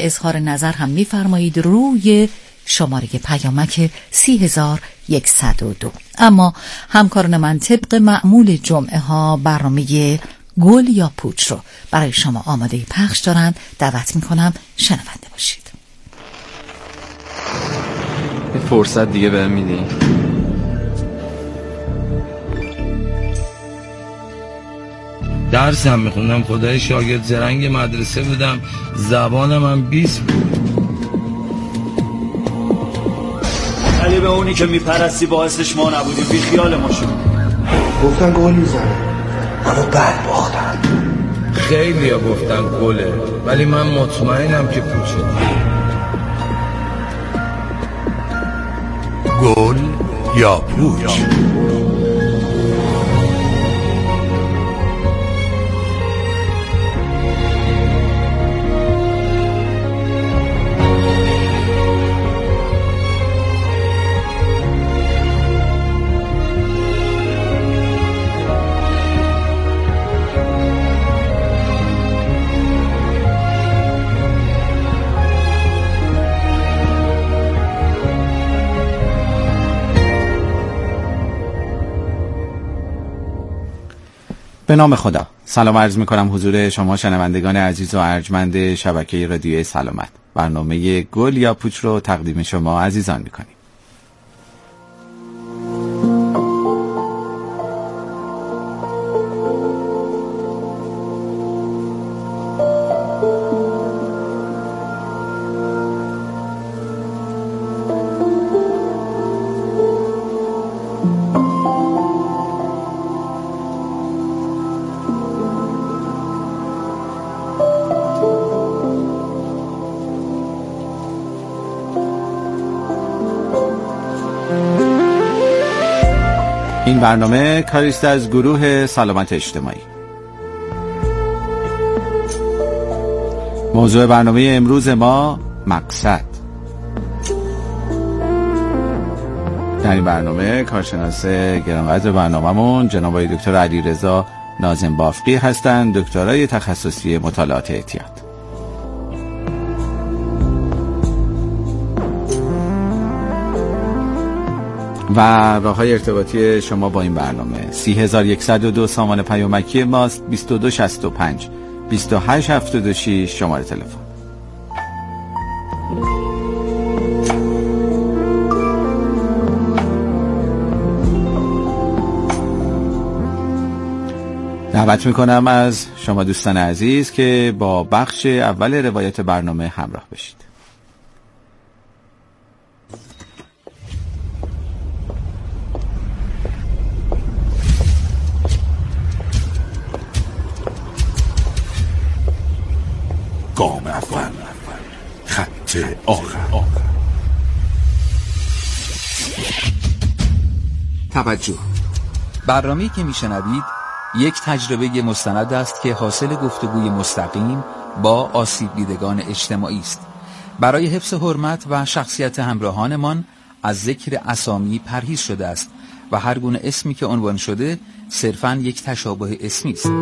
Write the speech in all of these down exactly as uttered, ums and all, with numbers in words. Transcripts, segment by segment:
اظهار نظر هم می‌فرمایید روی شماره پیامک سی هزار و یکصد و دو. اما همکاران من طبق معمول جمعه ها برنامه گل یا پوچ رو برای شما آماده پخش دارند. دعوت میکنم شنونده باشید. یه فرصت دیگه بهم میدی؟ درس هم میخوندم، خدای شاگرد زرنگ مدرسه بودم، زبانم هم بیست بود. علی به اونی که میپرستی باعثش ما نبودیم، بی خیال ما شد. گفتن گل میزنه اما بعد باختن. خیلی ها گفتن گله ولی من مطمئنم که پوچه. گل یا پوچ. به نام خدا. سلام عرض می کنم حضور شما شنوندگان عزیز و ارجمند شبکه رادیو سلامت. برنامه گل یا پوچ رو تقدیم شما عزیزان می کنیم. این برنامه کاریست از گروه سلامت اجتماعی. موضوع برنامه امروز ما مقصد. در این برنامه کارشناس گرانقدر برنامه‌مون جناب آقای دکتر علیرضا ناظم بافقی هستند، دکترای تخصصی مطالعات اعتیاد. و راه‌های ارتباطی شما با این برنامه سی هزار و یکصد و دو سامان پیامکی ماست، بیست و دو شصت و پنج بیست و هشت هفتاد و شش شماره تلفن. دعوت میکنم از شما دوستان عزیز که با بخش اول روایت برنامه همراه بشید. گام اول، خط آخر. توجه. برنامه‌ای که میشنوید یک تجربه مستند است که حاصل گفتگوی مستقیم با آسیب دیدگان اجتماعی است. برای حفظ حرمت و شخصیت همراهانمان از ذکر اسامی پرهیز شده است و هر گونه اسمی که عنوان شده صرفاً یک تشابه اسمی است.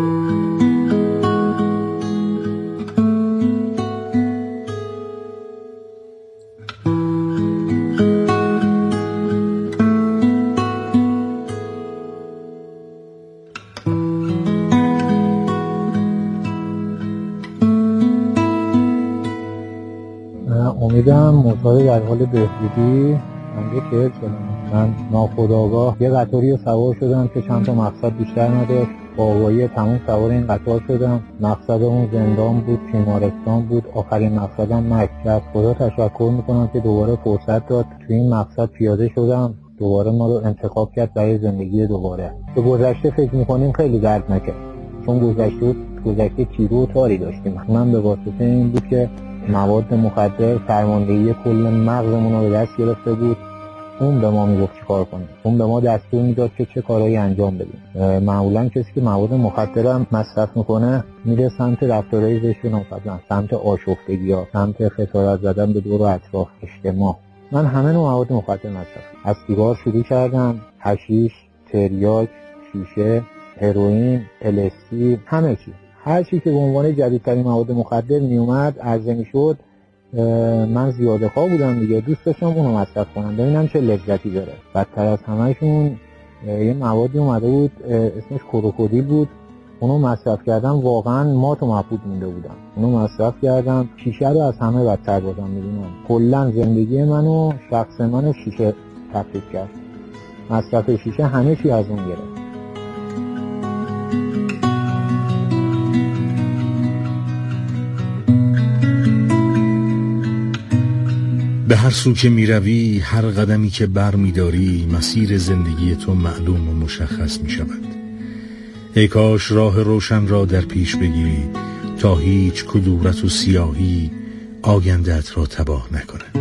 امیدم معتاد در حال بهبودی. من یه چهل سالمه. من ناخودآگاه یه قطاری رو سوار شدم که چند تا مقصد بیشتر نداشت. با آگاهی تموم سوار این قطار شدم. مقصدمون زندان بود، بیمارستان بود، آخرین مقصدم مرگ. از خدا تشکر میکنم که دوباره فرصت داد. توی این مقصد پیاده شدم، دوباره ما رو انتخاب کرد برای زندگی دوباره. به گذشته فکر میکنیم خیلی درد نکرد، چون گذشته گذشته تیرو و تاری داشتیم. من به واسطه این بود که مواد مخدر فرماندهی کل مغزمون رو به دست گرفته بود. اون به ما میگفت چی کار کنیم، اون به ما دستور میداد که چه کارهایی انجام بدیم. معمولا کسی که مواد مخدر هم مصرف میکنه میره سمت رفتارهای زشت و ناپسند، سمت آشفتگی ها، سمت خسارت زدن به دور و اطراف اجتماع. من همه نوع مواد مخدر مصرف، از سیگار شروع کردم، حشیش، تریاک، شیشه، هروئین، ال‌اس‌دی، همه چی. هر چی که به عنوان جدیدترین مواد مخدر می اومد عرضه می شد من زیاده خواه بودم دیگه، دوست داشتم اونو مصرف کنم ببینم چه لذتی داره. بدتر از همه‌شون یه موادی اومده بود اسمش کروکودیل بود، اونو مصرف کردم واقعا مات و مبهوت مونده بودم. اونو مصرف کردم، شیشه رو از همه بدتر بازم میدونم. کلا زندگی منو، شخص منو شیشه تفکیک کرد. مصرف شیشه همه چی از اون گرفت. به هر سو که می روی، هر قدمی که بر می داری، مسیر زندگی تو معلوم و مشخص می شود. ای کاش راه روشن را در پیش بگیری تا هیچ کدورت و سیاهی آینده‌ات را تباه نکند.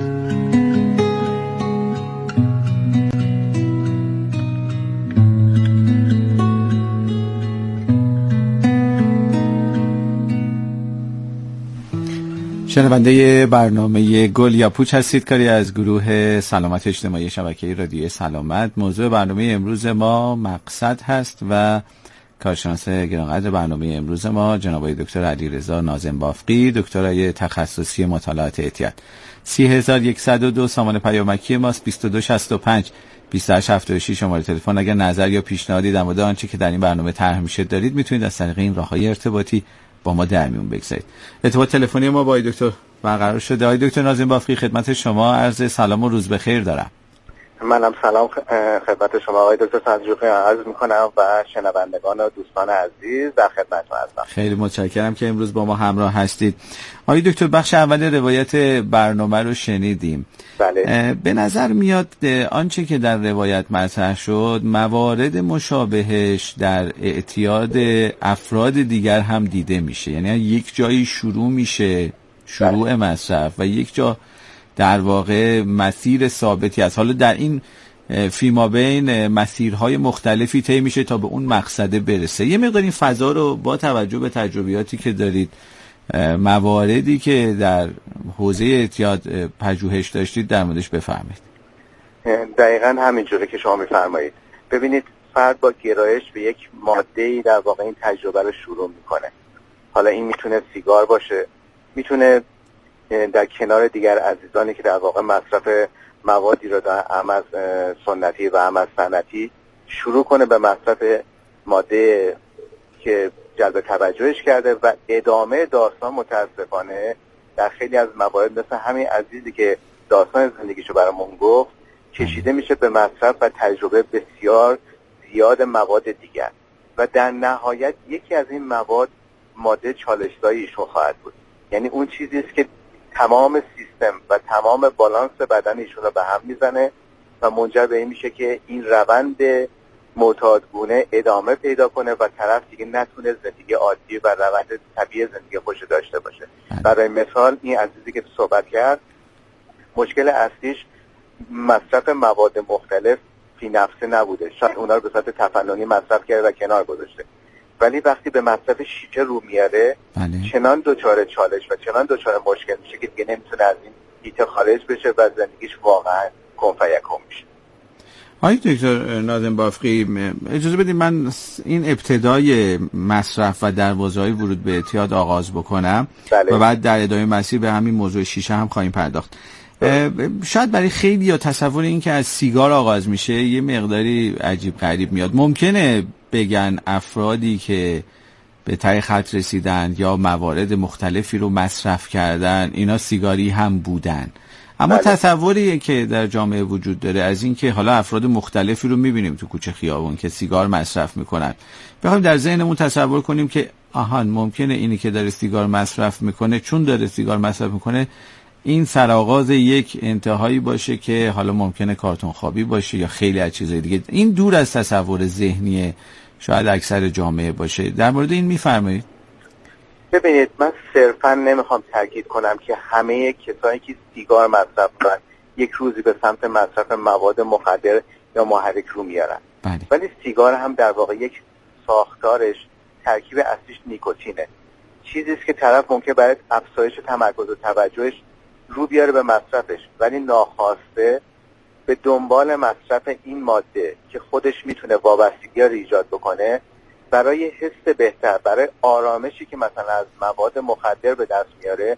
شنونده برنامه گل یا پوچ هستید، کاری از گروه سلامت اجتماعی شبکه رادیو سلامت. موضوع برنامه امروز ما مقصد هست و کارشناس گرانقدر برنامه امروز ما جناب آقای دکتر علیرضا ناظم بافقی، دکترای تخصصی مطالعات اعتیاد. سی هزار و صد و دو سامان پیامکی ماست، بیست و دو شصت و پنج بیست و هشت هفتاد و شش شماره تلفن. اگر نظر یا پیشنهادی در مورد آنچه که در این برنامه طرح میشه دارید، میتونید از طریق این راههای ارتباطی با ما در میون بگذارید. ارتباط تلفنی ما با آقای دکتر برقرار شده. آقای دکتر ناظم بافقی، خدمت شما عرض سلام و روز بخیر دارم. منم سلام خدمت شما آقای دکتر سلجوقی عرض میکنم و شنوندگان و دوستان عزیز در خدمتتون هستم. خیلی متشکرم که امروز با ما همراه هستید. آقای دکتر، بخش اول روایت برنامه رو شنیدیم. بله. به نظر میاد آنچه که در روایت مطرح شد موارد مشابهش در اعتیاد افراد دیگر هم دیده میشه، یعنی یک جایی شروع میشه شروع بله. مصرف و یک جا در واقع مسیر ثابتی است. حالا در این فیما بین مسیرهای مختلفی طی میشه تا به اون مقصده برسه. یه مقدار این فضا رو با توجه به تجربیاتی که دارید، مواردی که در حوزه اعتیاد پژوهش داشتید در موردش بفرمایید. دقیقاً همینجوره که شما میفرمایید. ببینید، فرد با گرایش به یک ماده‌ای در واقع این تجربه رو شروع میکنه. حالا این میتونه سیگار باشه، میتونه در کنار دیگر عزیزانی که در واقع مصرف موادی رو در عمل سنتی و عمل صنعتی شروع کنه به مصرف ماده که جلب توجهش کرده و ادامه داستان متاسفانه در خیلی از موارد مثل همین عزیزی که داستان زندگیشو برامون گفت کشیده میشه به مصرف و تجربه بسیار زیاد مواد دیگر و در نهایت یکی از این مواد ماده چالش‌زایی ایشون خواهد بود. یعنی اون چیزی است که تمام سیستم و تمام بالانس بدن ایشون رو به هم میزنه و منجر به این میشه که این روند معتادگونه ادامه پیدا کنه و طرف دیگه نتونه زندگی عادی و روند طبیعی زندگی خوش داشته باشه. برای مثال این عزیزی که صحبت کرد، مشکل اصلیش مصرف مواد مختلف فی نفسه نبوده، شاید اونا رو به صورت تفننی مصرف کرده و کنار گذاشته، ولی وقتی به مصرف شیشه رو میاره بله. چنان دوچار چالش و چنان دوچار مشکل میشه که دیگه نمیتونه از این هیته خارج بشه و زندگیش واقعا کن فیکون میشه. آقای دکتر ناظم بافقی، اجازه بدید من این ابتدای مصرف و دروازه‌های ورود به اعتیاد آغاز بکنم بله. و بعد در ادامه مسیر به همین موضوع شیشه هم خواهیم پرداخت. شاید برای خیلی یا تصور این که از سیگار آغاز میشه یه مقداری عجیب غریب میاد. ممکنه بگن افرادی که به ته خط رسیدن یا موارد مختلفی رو مصرف کردن اینا سیگاری هم بودن، اما بله. تصوری که در جامعه وجود داره از این که حالا افراد مختلفی رو میبینیم تو کوچه خیابون که سیگار مصرف میکنن، بخوایم در ذهنمون تصور کنیم که آهان ممکنه اینی که داره سیگار مصرف میکنه چون داره سیگار مصرف میکنه این سرآغاز یک انتهایی باشه که حالا ممکنه کارتون خوابی باشه یا خیلی از چیزای دیگه. این دور از تصور ذهنی شاید اکثر جامعه باشه. در مورد این میفرمایید؟ ببینید، من صرفا نمیخوام تاکید کنم که همه کسایی که سیگار مصرف کنن یک روزی به سمت مصرف مواد مخدر یا محرک رو میارن. بله. ولی سیگار هم در واقع یک ساختارش ترکیب اصلیش نیکوتینه، چیزی است که طرف ممکنه برای افزایش تمرکز و توجهش رو بیاره به مصرفش، ولی ناخواسته به دنبال مصرف این ماده که خودش میتونه وابستگی رو ایجاد بکنه برای حس بهتر، برای آرامشی که مثلا از مواد مخدر به دست میاره،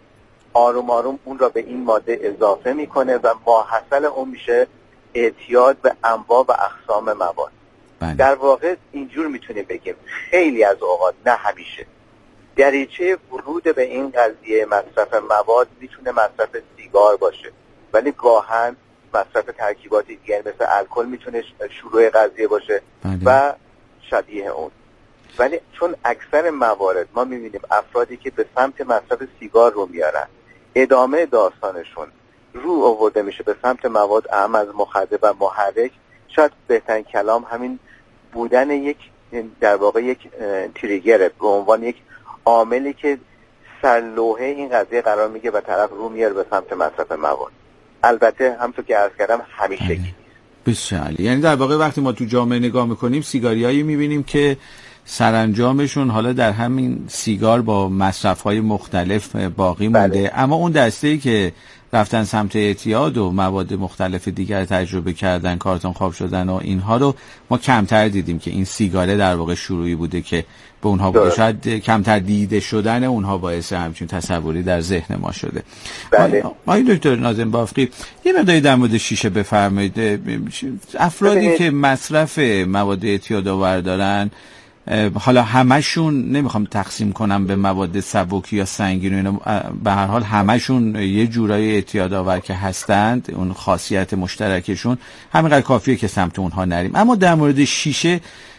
آروم آروم اون را به این ماده اضافه میکنه و ماحصل اون میشه اعتیاد به انواع و اقسام مواد. بله. در واقع اینجور میتونیم بگیم خیلی از اوقات، نه همیشه، دریچه ورود به این قضیه مصرف مواد میتونه مصرف سیگار باشه، ولی گاهن مصرف ترکیبات دیگر مثل الکل میتونه شروع قضیه باشه. بله. و شبیه اون. ولی چون اکثر موارد ما میبینیم افرادی که به سمت مصرف سیگار رو میارن، ادامه داستانشون رو آورده میشه به سمت مواد اهم از مخدر و محرک. شاید بهترین کلام همین بودن یک در واقع یک تریگره به عنوان یک عاملی که سرلوحه این قضیه قرار میگه و طرف رو میاره به سمت مصرف مواد. البته همونطور که عرض کردم همیشه نیست. بسیار عالی. یعنی در واقع وقتی ما تو جامعه نگاه میکنیم سیگاریایی میبینیم که سرانجامشون حالا در همین سیگار با مصرف‌های مختلف باقی مونده. بله. اما اون دسته‌ای که رفتن سمت اعتیاد و مواد مختلف دیگر تجربه کردن، کارتون خواب شدن و اینها رو ما کمتر دیدیم که این سیگاره در واقع شروعی بوده که به اونها بوده. شاید کمتر دیده شدن اونها باعث همچین تصوری در ذهن ما شده. بله. آقای دکتر ناظم بافقی یه مقداری در مورد شیشه بفرمایید. افرادی ببینید. که مصرف مواد اعتیاد آور دارن، حالا همشون نمیخوام تقسیم کنم به مواد سبک یا سنگین و اینا، به هر حال همشون یه جورای اعتیاد آور که هستند، اون خاصیت مشترکشون همینقدر کافیه که سمت اونها نریم. اما در مورد شیشه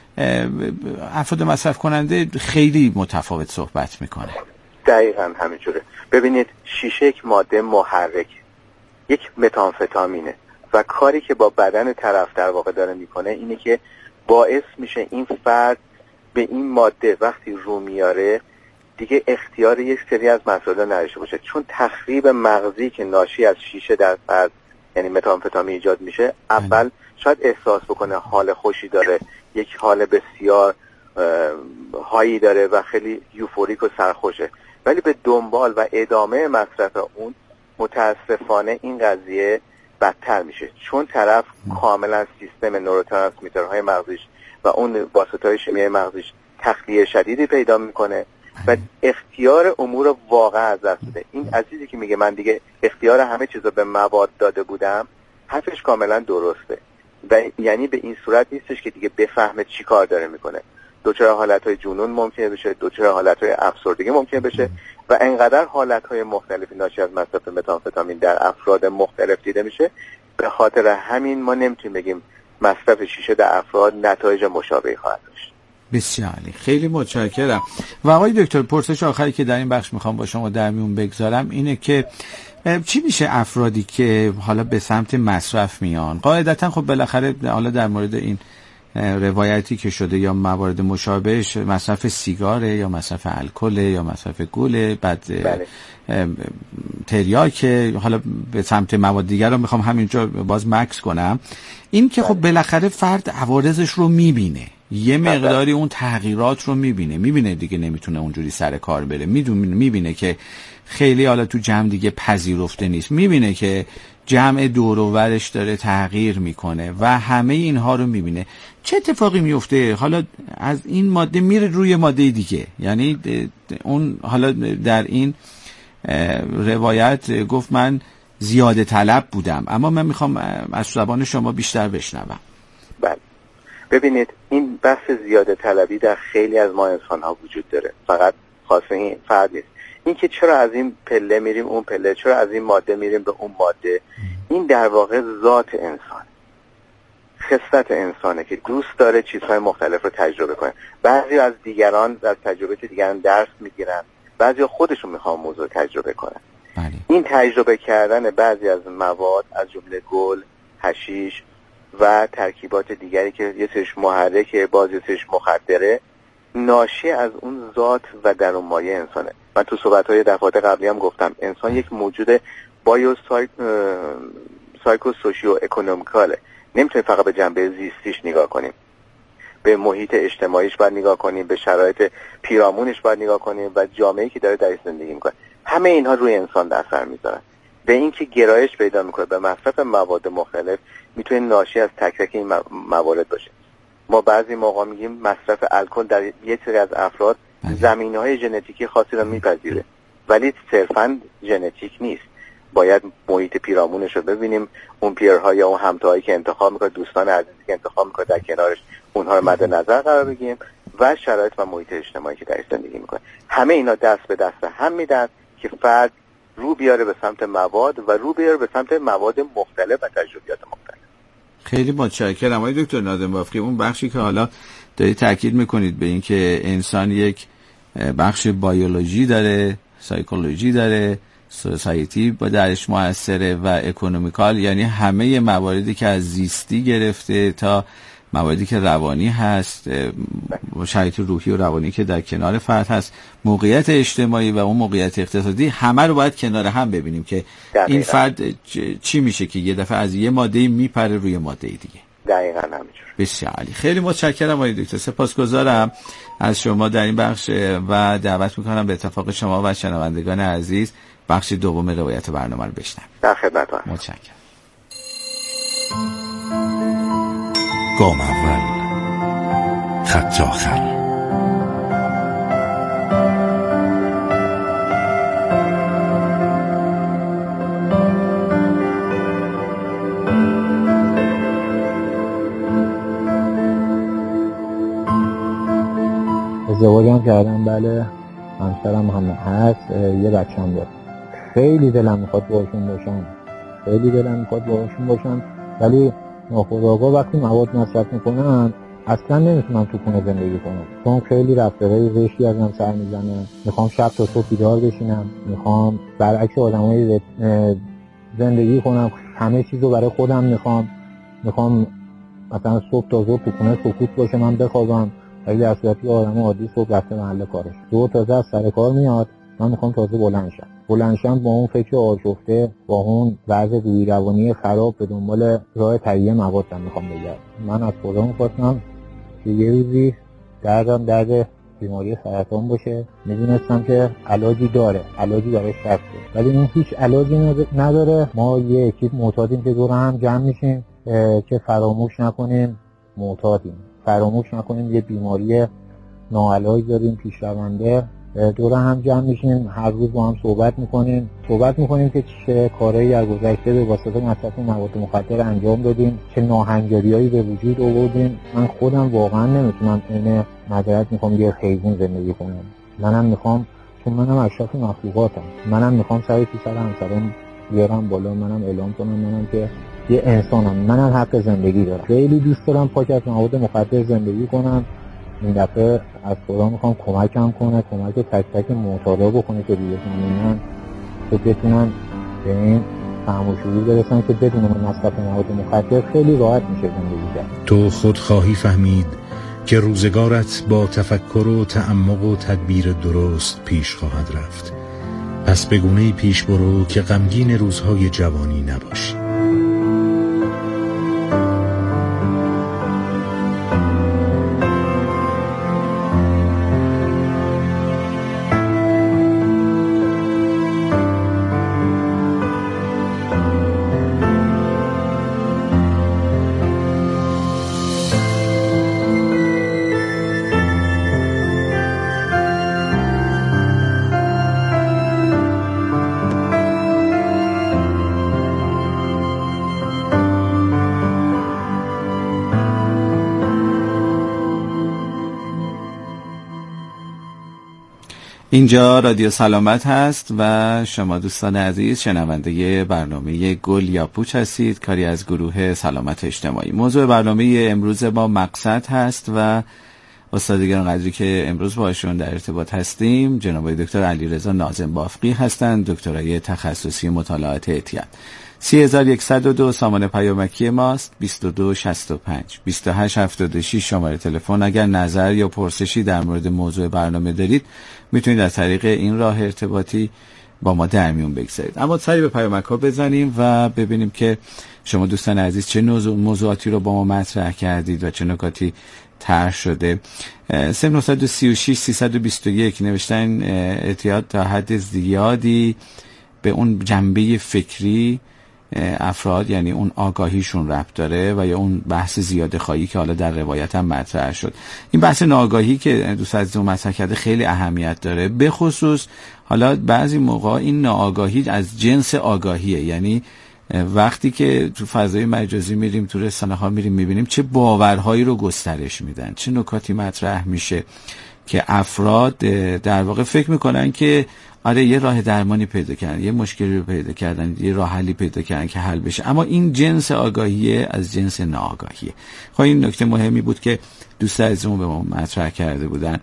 افراد مصرف کننده خیلی متفاوت صحبت میکنه. دقیقاً همینجوره. ببینید شیشه یک ماده محرک، یک متامفتامینه و کاری که با بدن طرف در واقع داره میکنه اینه که باعث میشه این فرد به این ماده وقتی رو میاره دیگه اختیار یک سری از مسائل نداشته باشه، چون تخریب مغزی که ناشی از شیشه در فرد یعنی متامفتامین ایجاد میشه. اول شاید احساس بکنه حال خوشی داره، یک حال بسیار هایی داره و خیلی یوفوریک و سرخوشه، ولی به دنبال و ادامه مصرف اون متاسفانه این قضیه بدتر میشه، چون طرف کاملا سیستم نوروترانسمیترهای مغزیش و اون واسطه‌های شیمیایی مغزیش تخلیه شدیدی پیدا میکنه و اختیار امور واقعا از دست میده. این عزیزی که میگه من دیگه اختیار همه چیزو به مواد داده بودم، حرفش کاملا درسته و یعنی به این صورت نیستش که دیگه بفهمه چی کار داره میکنه. دوچار حالتهای جنون ممکنه بشه، دوچار حالتهای افسردگی ممکنه بشه و انقدر حالتهای مختلفی ناشی از مصرف متامفتامین در افراد مختلف دیده میشه. به خاطر همین ما نمیتونیم بگیم مصرف شیشه در افراد نتایج مشابهی خواهد داشت. بسیار عالی، خیلی متشکرم. و آقای دکتر پرسش آخری که در این بخش میخوام با شما در میون بگذارم اینه که چی میشه افرادی که حالا به سمت مصرف میان؟ قاعدتا خب بالاخره حالا در مورد این روایتی که شده یا موارد مشابهش مصرف سیگاره یا مصرف الکل یا مصرف گل، بعد بله. تریاک، حالا به سمت مواد دیگر رو میخوام همینجا باز مکس کنم. این که خب بالاخره فرد عوارضش رو میبینه، یه مقداری اون تغییرات رو میبینه میبینه دیگه نمیتونه اونجوری سر کار بره، میبینه که خیلی حالا تو جمع دیگه پذیرفته نیست، میبینه که جمع دور و برش داره تغییر میکنه و همه اینها رو میبینه. چه اتفاقی میفته؟ حالا از این ماده میره روی ماده دیگه، یعنی اون حالا در این روایت گفت من زیاده طلب بودم، اما من میخوام از زبان شما بیشتر بشنوم. بله، ببینید این بحث زیاده طلبی در خیلی از ما انسان ها وجود داره، فقط خاصه این فرد نیست. این که چرا از این پله میریم اون پله، چرا از این ماده میریم به اون ماده، این در واقع ذات انسان، خصلت انسانه که دوست داره چیزهای مختلف رو تجربه کنه. بعضی از دیگران از تجربه دیگران درس میگیرن، بعضی خودشون میخوان موضوع تجربه کنن. بله. این تجربه کردن بعضی از مواد از جمله گل، حشیش و ترکیبات دیگری که یه سرش محرکه، باز یه سرش مخدره، ناشی از اون ذات و درون مایه انسانه. من تو صحبت‌های دفعات قبلی هم گفتم انسان یک موجود بایو سایک... سایکو سوشیو اکونومیکاله. نمیتونیم فقط به جنبه زیستیش نگاه کنیم، به محیط اجتماعیش باید نگاه کنیم، به شرایط پیرامونش باید نگاه کنیم و جامعه‌ای که داره درش زندگی میکنه. همه اینها روی انسان اثر میذارن. به اینکه گرایش پیدا میکنه به مصرف مواد مختلف میتونه ناشی از تک تک این موارد باشه. ما بعضی موقع میگیم مصرف الکل در یک سری از افراد زمینه‌های ژنتیکی خاصی رو میپذیره. ولی صرفاً ژنتیک نیست. باید محیط پیرامونش رو ببینیم، اون پیرها یا اون همتاهایی که انتخاب میکنه، دوستان عزیزی که انتخاب میکنه در کنارش، اونها رو مد نظر قرار بگیریم و شرایط و محیط اجتماعی که درش زندگی میکنه. همه اینا دست به دست هم میدن که فرد رو بیاره به سمت مواد و رو بیاره به سمت مواد مختلف و تجربیات مختلف. خیلی متشکرم آقای دکتر ناظم بافقی. اون بخشی که حالا دارید تاکید میکنید به این که انسان یک بخش بیولوژی داره، سایکولوژی داره، سوسایتی با درش موثره و اکونومیکال، یعنی همه مواردی که از زیستی گرفته تا مواردی که روانی هست، شرایط روحی و روانی که در کنار فرد هست، موقعیت اجتماعی و اون موقعیت اقتصادی، همه رو باید کنار هم ببینیم که دقیقا. این فرد چی میشه که یه دفعه از یه ماده میپره روی ماده دیگه. دقیقاً همینجور. بسیار عالی. خیلی متشکرم آقای دکتر، سپاسگزارم از شما در این بخش و دعوت میکنم به اتفاق شما و شنوندگان عزیز بخش دوم روایت برنامه رو بشنویم. در خدمتتون. متشکرم. گام اول، خط آخر. ازدواجم کردم، بله، همسرم هم هست، یه بچه‌م داره. خیلی دلم میخواد باهاشون باشم، خیلی دلم میخواد باهاشون باشم، ولی ناخودآگاه وقتی مواد مصرف میکنم اصلا نمیتونم تو خونه زندگی کنم، چون خیلی رفتارهای زشتی ازم سر میزنه. میخوام شب تا صبح بیدار بشینم، میخوام برعکس آدمای زندگی کنم، همه چیزو برای خودم میخوام. میخوام مثلا صبح تا ظهر تو خونه سکوت باشه، من بخوابم، ولی در صورتی آدم عادی صبح رفته محل کارش، دو تازه از سر کار میاد، من میخوام تازه بلند شم. بلند شم با اون فکر آشفته، با اون وضع روحی روانی خراب به دنبال راه تهیه موادم میخوام بگردم. من از خدا میخواستم که یه روزی دردم درد بیماری سرطان باشه. میدونستم که علاجی داره، علاجی برای هست، ولی این هیچ علاجی نداره. ما یه اکیپ معتادیم که دور هم جمع میشیم که فراموش نکنیم معتادیم، فراموش نکنیم یه بیماری ناعلاج داریم پیشرونده. دور هم جمع میشیم، هر روز با هم صحبت میکنیم صحبت میکنیم که چه کارهایی در گذشته به واسطه مصرف مواد مخدر انجام دادیم، چه ناهنجاریایی به وجود آوردیم. من خودم واقعا نمیتونم این مدرد میخوام یه خیزون زندگی کنم. منم میخوام، چون منم اشرف مخلوقاتم، منم میخوام سر پی سر همسرم بیارم بالا، منم اعلام کنم منم که یه انسانم، منم حق زندگی دارم. خیلی دوست دارم پاک از مواد مخدر زندگی کنم. این دفعه از خدا میخوام کمکم کنه، کمک تک تک معتادا بکنه که دیگه زمینن که بتونن به این فهم و شعور برسن که بدون مصرف مواد مخدر خیلی راحت میشه زندگی کرد. تو خود خواهی فهمید که روزگارت با تفکر و تعمق و تدبیر درست پیش خواهد رفت. پس به گونه‌ای پیش برو که غمگین روزهای جوانی نباشی. اینجا رادیو سلامت هست و شما دوستان عزیز شنونده برنامه گل یا پوچ هستید، کاری از گروه سلامت اجتماعی. موضوع برنامه امروز ما مقصد هست و استاد گرامی که امروز باشون در ارتباط هستیم جناب دکتر علیرضا ناظم بافقی هستند، دکترای تخصصی مطالعات اعتیاد. سی هزار و صد و دو سامانه پیامکی ماست، بیست و دو شصت و پنج بیست و هشت هفتاد و شش شماره تلفن. اگر نظر یا پرسشی در مورد موضوع برنامه دارید میتونید از طریق این راه ارتباطی با ما در میون بگذارید. اما سری به پیامک ها بزنیم و ببینیم که شما دوستان عزیز چه موضوعاتی رو با ما مطرح کردید و چه نکاتی طرح شده. صفر نه سه شش سیصد و بیست و یک نوشتن اعتیاد تا حد زیادی به اون جنبه فکری افراد، یعنی اون آگاهیشون ربط داره و یا اون بحث زیاده خواهی که حالا در روایت هم مطرح شد. این بحث ناآگاهی که دوست عزیزم مطرح کرده خیلی اهمیت داره، به خصوص حالا بعضی موقع این ناآگاهی از جنس آگاهیه، یعنی وقتی که تو فضای مجازی میریم، تو رسانه ها میریم، میبینیم چه باورهایی رو گسترش میدن، چه نکاتی مطرح میشه که افراد در واقع فکر میکنن که آره یه راه درمانی پیدا کردن، یه مشکلی رو پیدا کردن، یه راه حلی پیدا کردن که حل بشه، اما این جنس آگاهیه از جنس ناآگاهیه. خب این نکته مهمی بود که دوست عزیزمون به ما مطرح کرده بودن.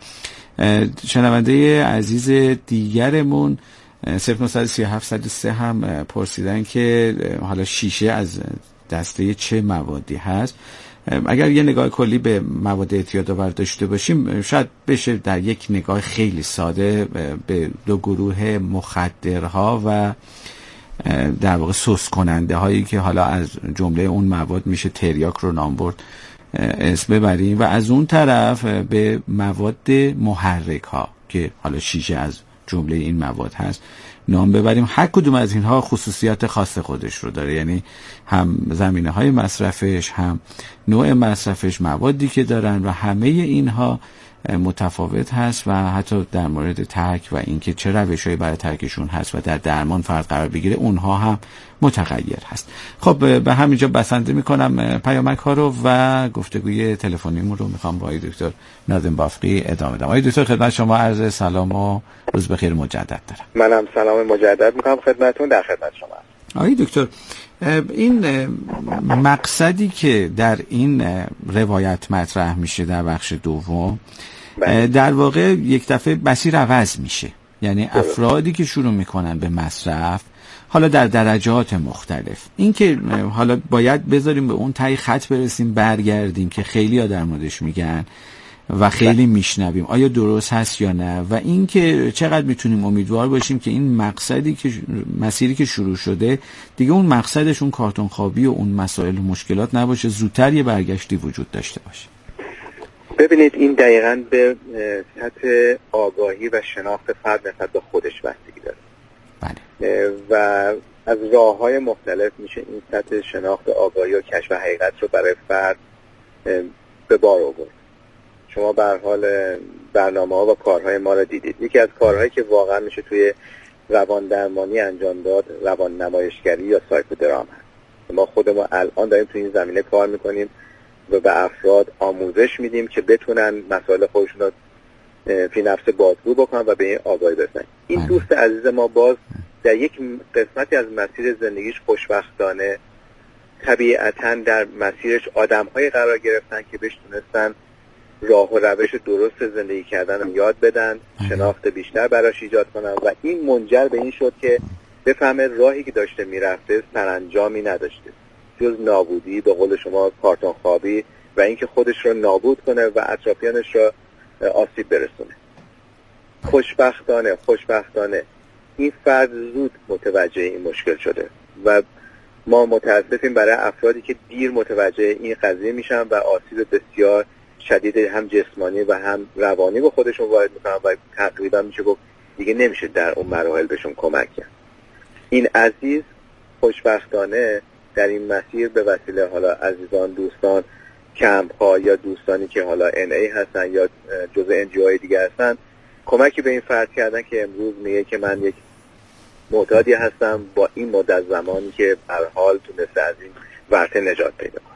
شنونده عزیز دیگرمون صفر نه سه هفت صفر سه هم پرسیدن که حالا شیشه از دسته چه موادی هست. اگر یه نگاه کلی به مواد اعتیادآور داشته باشیم، شاید بشه در یک نگاه خیلی ساده به دو گروه مخدرها و در واقع سوس کننده هایی که حالا از جمله اون مواد میشه تریاک رو نام برد اسم ببریم، و از اون طرف به مواد محرک ها که حالا شیشه از جمله این مواد هست نام ببریم. هر کدوم از اینها خصوصیات خاص خودش رو داره، یعنی هم زمینه های مصرفش، هم نوع مصرفش، موادی که دارن و همه اینها متفاوت هست و حتی در مورد ترک و اینکه چه روش‌هایی برای ترکشون هست و در درمان فرد قرار بگیره اونها هم متغیر هست. خب به همینجا بسنده میکنم پیامک ها رو و گفتگوی تلفنیمون رو میخوام با آقای دکتر ناظم بافقی ادامه بدم. آقای دکتر خدمت شما عرض سلام و روز بخیر مجدد دارم. منم سلام مجدد میکنم خدمتتون، در خدمت شما. آقای دکتر، این مقصدی که در این روایت مطرح میشه در بخش دوم در واقع یک دفعه مسیر عوض میشه، یعنی افرادی که شروع میکنن به مصرف حالا در درجات مختلف، این که حالا باید بذاریم به اون تای خط برسیم برگردیم که خیلی ها در موردش میگن و خیلی میشنویم، آیا درست هست یا نه، و این که چقدر میتونیم امیدوار باشیم که این مقصدی که مسیری که شروع شده دیگه اون مقصدش اون کارتون خوابی و اون مسائل و مشکلات نباشه، زودتر یه برگشتی وجود داشته باشه. ببینید این دقیقاً به سطح آگاهی و شناخت فرد نسبت به خودش بستگی داره. بله. و از راه‌های مختلف میشه این سطح شناخت آگاهی و کشف حقیقت رو برای فرد به بار آورد. شما به هر حال برنامه‌ها و کارهای ما رو دیدید. یکی از کارهایی که واقعا میشه توی روان درمانی انجام داد، روان نمایشگری یا سایکودرام هست. ما خودمون الان داریم توی این زمینه کار میکنیم و به افراد آموزش میدیم که بتونن مسائل خودشون رو فی نفس بازگو بکنن و به این آگاهی برسن. این دوست عزیز ما باز در یک قسمتی از مسیر زندگیش خوشبختانه طبیعتاً در مسیرش آدم‌های قرار گرفتن که بهش تونستن راه و روش درست زندگی کردن رو یاد بدن، شناخت بیشتر براش ایجاد کنن و این منجر به این شد که بفهمه راهی که داشته میرفته سرانجامی نداشته جز نابودی، به قول شما کارتون خوابی، و اینکه خودش رو نابود کنه و اطرافیانش رو آسیب برسونه. خوشبختانه خوشبختانه این فرد زود متوجه این مشکل شده و ما متاسفیم برای افرادی که دیر متوجه این قضیه میشن و آسیب بسیار شدید هم جسمانی و هم روانی به خودشون وارد میکنن و تقریبا میشه گفت دیگه نمیشه در اون مراحل بهشون کمک کرد. این عزیز خوشبختانه در این مسیر به وسیله حالا عزیزان، دوستان، کمپ ها یا دوستانی که حالا ان ای هستن یا جزء ان جی او های دیگه هستن کمکی به این فرد کردن که امروز میگه که من یک معتادی هستم با این مدت زمانی که به هر حال تونسته از این ورطه نجات پیدا کنه.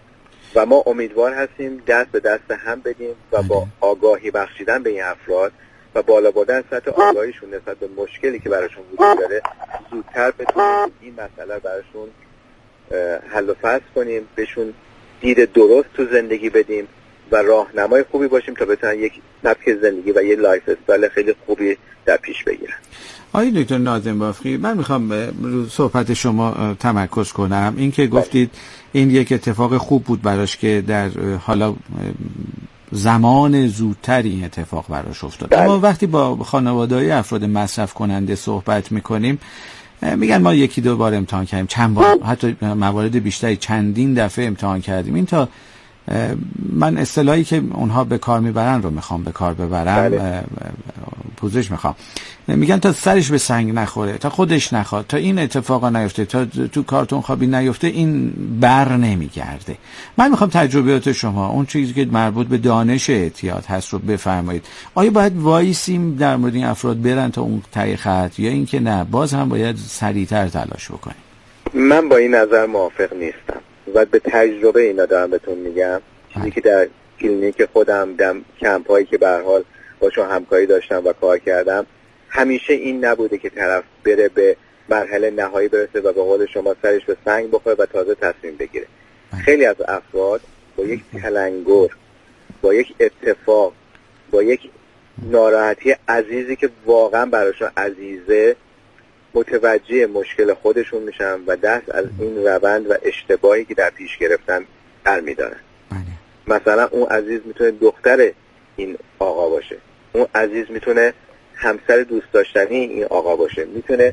و ما امیدوار هستیم دست به دست هم بدیم و با آگاهی بخشیدن به این افراد و بالا بردن سطح آگاهیشون نسبت به مشکلی که براشون وجود داره زودتر بتونیم این مسئله براشون حل و فصل کنیم، بهشون دید درست تو زندگی بدیم و راهنمای خوبی باشیم تا بتونن یک سبک زندگی و یک لایف استایل خیلی خوبی در پیش بگیرن. آقای دکتر ناظم بافقی، من میخوام رو صحبت شما تمرکز کنم. این که گفتید این یک اتفاق خوب بود براش که در حالا زمان زودتری این اتفاق براش افتاد. اما وقتی با خانواده‌های افراد مصرف کننده صحبت میکنیم میگن ما یکی دو بار امتحان کردیم، چند بار، حتی موارد بیشتری چندین دفعه امتحان کردیم، این تا من اصطلاحی که اونها به کار میبرن رو میخوام به کار ببرم. بله. پوزش میخوام. میگن تا سرش به سنگ نخوره، تا خودش نخواد، تا این اتفاقا نیفته، تا تو کارتون خوابی نیفته، این بر نمیگرده. من میخوام تجربیات شما، اون چیزی که مربوط به دانش اعتیاد هست رو بفرمایید. آیا باید وایسیم در مورد این افراد برن تا اون ته خط، یا اینکه نه باز هم باید سریعتر تلاش بکنیم؟ من با این نظر موافق نیستم و به تجربه اینا دارم بهتون میگم. چیزی که در کلینیک خودم، در کمپ هایی که به هر حال باشون همکاری داشتم و کار کردم، همیشه این نبوده که طرف بره به مرحله نهایی برسه و به قول شما سرش به سنگ بخوره و تازه تصمیم بگیره. خیلی از افراد با یک تلنگر، با یک اتفاق، با یک ناراحتی عزیزی که واقعا براشون عزیزه، متوجه مشکل خودشون میشن و دست از این روند و اشتباهی که در پیش گرفتن برمی‌دارن. مثلا اون عزیز میتونه دختر این آقا باشه، اون عزیز میتونه همسر دوست داشتنی این آقا باشه، میتونه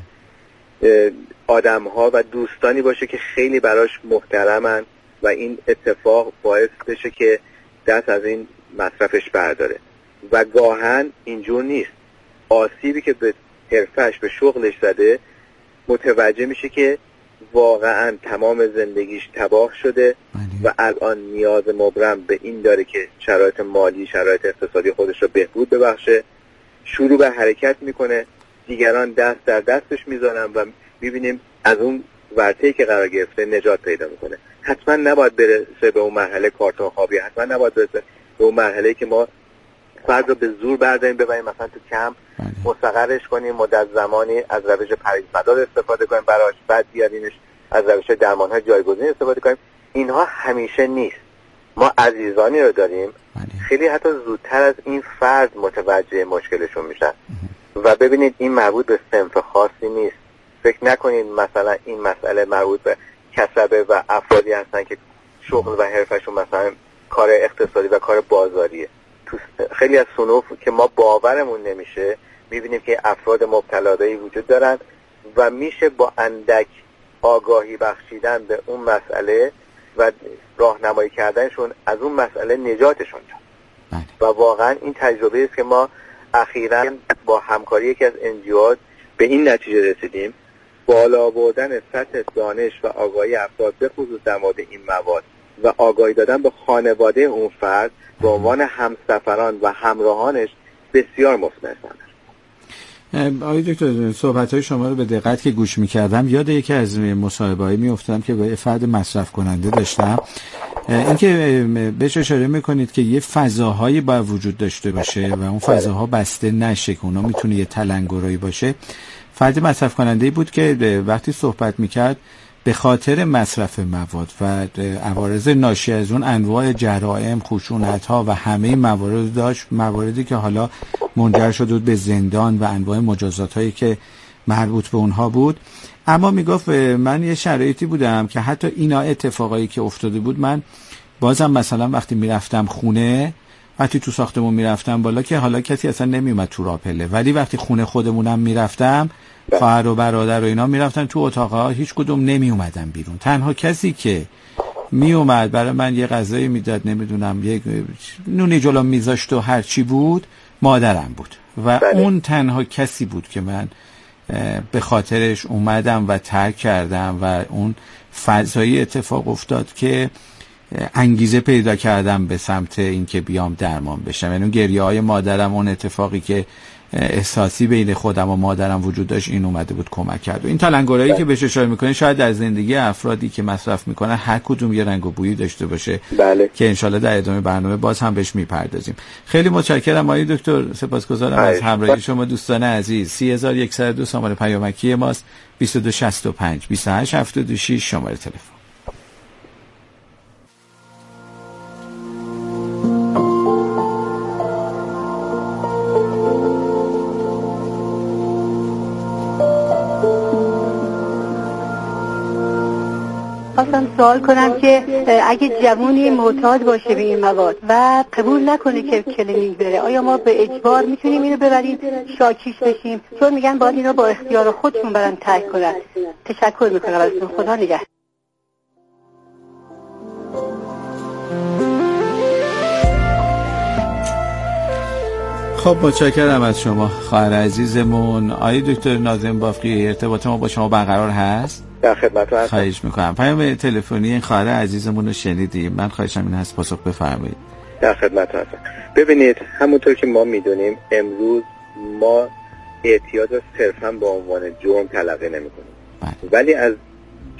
آدم ها و دوستانی باشه که خیلی براش محترمن و این اتفاق باعث بشه که دست از این مصرفش برداره. و گاهن اینجور نیست، آسیبی که به حرفش به شغلش زده متوجه میشه که واقعا تمام زندگیش تباه شده و الان نیاز مبرم به این داره که شرایط مالی، شرایط اقتصادی خودش رو بهبود ببخشه. شروع به حرکت میکنه، دیگران دست در دستش میذارن و میبینیم از اون ورطه‌ای که قرار گرفته نجات پیدا میکنه. حتما نباید برسه به اون مرحله کارتون خوابی، حتما نباید برسه به اون مرحله که ما فرد رو به زور برداریم ببریم مثلا تو کمپ مستقرش کنیم، مدت زمانی از روش پریزمدار استفاده کنیم براش، بعد بیارینش از روش درمان‌های جایگزین استفاده کنیم. اینها همیشه نیست. ما عزیزانی رو داریم خیلی حتی زودتر از این فرد متوجه مشکلشون میشن. و ببینید این مربوط به صنف خاصی نیست. فکر نکنید مثلا این مسئله مربوط به کسبه و افرادی هستن که شغل و حرفشون مثلا کار اقتصادی و کار بازاریه. تو خیلی از صنوف که ما باورمون نمیشه میبینیم که افراد مبتلایی وجود دارن و میشه با اندک آگاهی بخشیدن به اون مسئله و راهنمایی کردنشون از اون مسئله نجاتشون داد. و واقعا این تجربه است که ما اخیراً با همکاری یکی از انجیوها به این نتیجه رسیدیم: بالا بردن سطح دانش و آگاهی افراد به خصوص در مورد این مواد و آگاهی دادن به خانواده اون فرد به عنوان همسفران و همراهانش بسیار مثمر است. آقای دکتر، صحبت‌های شما رو به دقت که گوش می‌کردم یاد یکی از مصاحبه‌های می‌افتادم که با یه فرد مصرف کننده داشتم. اینکه بهش اشاره می‌کنید که یه فضاهایی باید وجود داشته باشه و اون فضاها بسته نشه که اونا می‌تونه یه تلنگرایی باشه. فرد مصرف کننده‌ای بود که وقتی صحبت می‌کرد به خاطر مصرف مواد و عوارض ناشی از اون انواع جرائم، خشونت‌ها و همه موارد داشت، مواردی که حالا منجر شد بود به زندان و انواع مجازات‌هایی که مربوط به اونها بود. اما میگفت من یه شرایطی بودم که حتی اینا اتفاقایی که افتاده بود، من بازم مثلا وقتی میرفتم خونه، وقتی تو ساختمون میرفتم بالا که حالا کسی اصلا نمیومد تو راپله، ولی وقتی خونه خودمونم میرفتم، خواهر و برادر و اینا میرفتن تو اتاقها، هیچ کدوم نمی اومدن بیرون. تنها کسی که می اومد برای من یه غذایی میداد، نمیدونم یک نونی جلوم میذاشت و هر چی بود، مادرم بود و بله. اون تنها کسی بود که من به خاطرش اومدم و ترک کردم و اون فضایی اتفاق افتاد که انگیزه پیدا کردم به سمت اینکه بیام درمان بشم. یعنی گریه های مادرم، اون اتفاقی که احساسی بین خودم و مادرم وجود داشت، این اومده بود کمک کرد. و این تلنگرایی بله. که بهش اشاره میکنه شاید در زندگی افرادی که مصرف میکنن هر کدوم یه رنگ و بویی داشته باشه بله. که انشالله در ادامه برنامه باز هم بهش میپردازیم. خیلی متشکرم آقای دکتر، سپاسگزارم از همراهی شما دوستان عزیز. سی هزار و صد و دو شماره پیامکی ماست، بیست و دو شصت و پنج بیست و هشت هفتاد و شش شماره تلفن. خواستم سوال کنم که اگه جوونی معتاد باشه به این مواد و قبول نکنه که کلینیک بره، آیا ما به اجبار میتونیم اینو ببریم شاکیش بشیم؟ چون میگن باید اینو با اختیار خودشون برن ترک کنن. تشکر میکنم ازتون، خدا نگهدار. خب متشکرم از شما خواهر عزیزمون. آقای دکتر ناظم بافقی، ارتباط ما با شما برقرار هست؟ در خدمتتون هستم. خواهش میکنم. پیام تلفنی این خواهر عزیزمون رو شنیدیم، من خواهشم این هست پاسخ بفرمایید. در خدمتتون هستم. ببینید همونطور که ما میدونیم امروز ما اعتیاد رو صرفا به عنوان جرم تلقی نمی‌کنیم، ولی از